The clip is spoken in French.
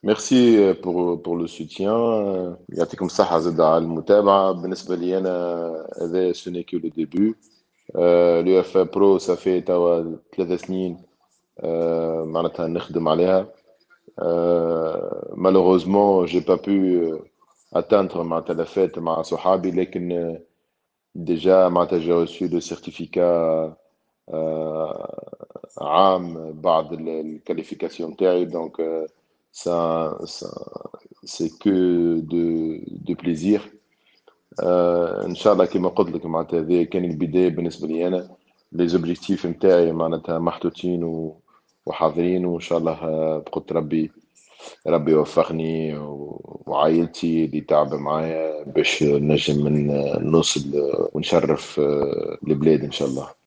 ميرسي pour le soutien. يعطيكم الصحة زاد على المتابعة. بالنسبة لي أنا هذا ce n'est que le début. l'UEFA Pro ça fait توا 3 سنين معناتها نخدم عليها. Malheureusement j'ai pas pu atteindre معناتها la fête مع صحابي لكن déjà معناتها j'ai reçu le certificat عام بعد الكاليفيكاسيون تاعي donc ça c'est que de plaisir. ان شاء الله كما قلت لك معناتها هذه كان البدايه بالنسبه لي انا. لي زوبجيكتيف نتاعي معناتها محطوطين وحاضرين وان شاء الله بقدر ربي ربي يوفقني وعائلتي اللي تعب معايا باش نجم نوصل ونشرف البلاد ان شاء الله.